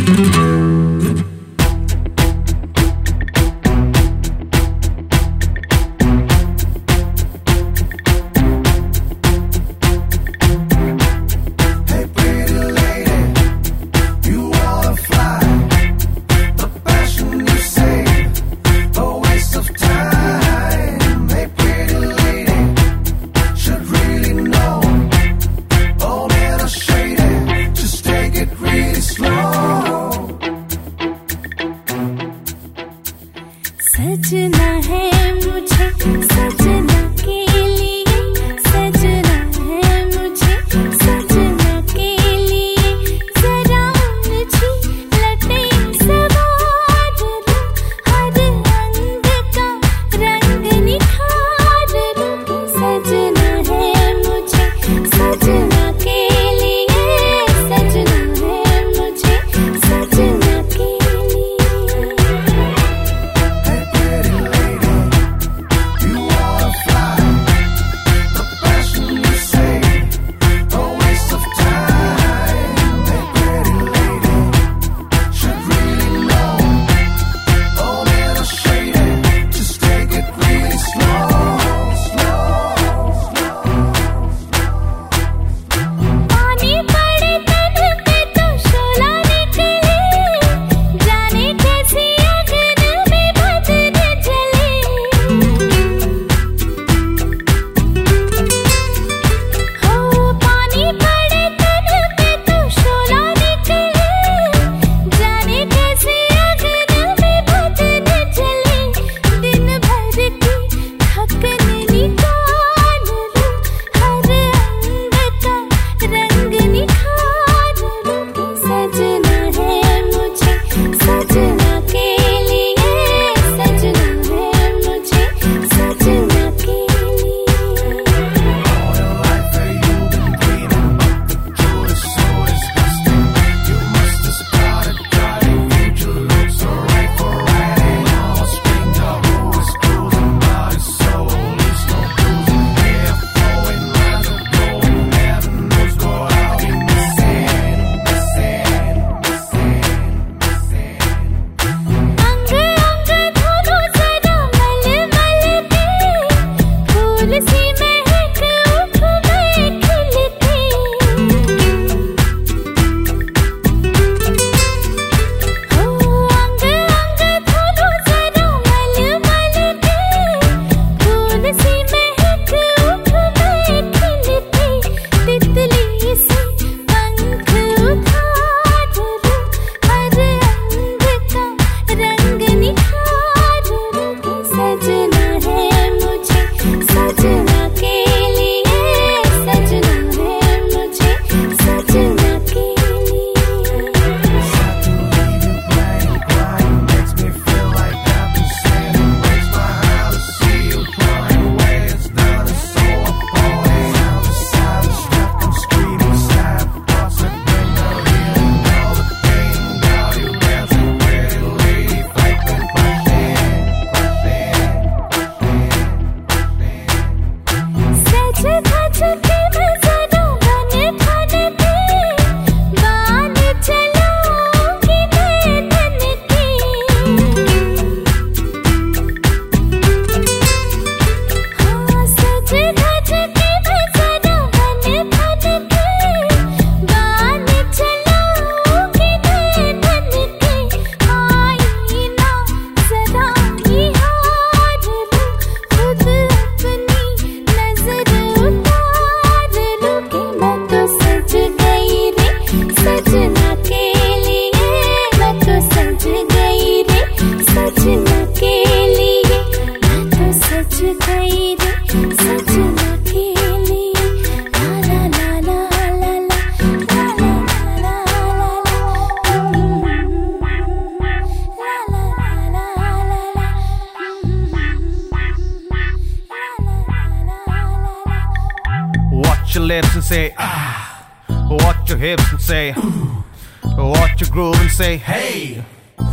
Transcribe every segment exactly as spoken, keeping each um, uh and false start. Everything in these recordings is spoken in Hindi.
सजना है मुझे सजना के लिए, सजना है मुझे सजना के लिए, जरा मुझे लटे सवार लो, हर रंग का रंग निखार लो। सजना है मुझे सजना के लिए, सजना है मुझे सजना के लिए। Watch your lips and say ah, watch your hips and say ooh, watch your groove and say hey,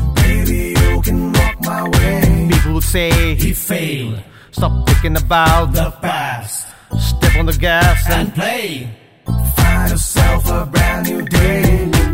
baby you can walk my way. People would say he failed. Stop thinking about the past, step on the gas and, and play. Find yourself a brand new day.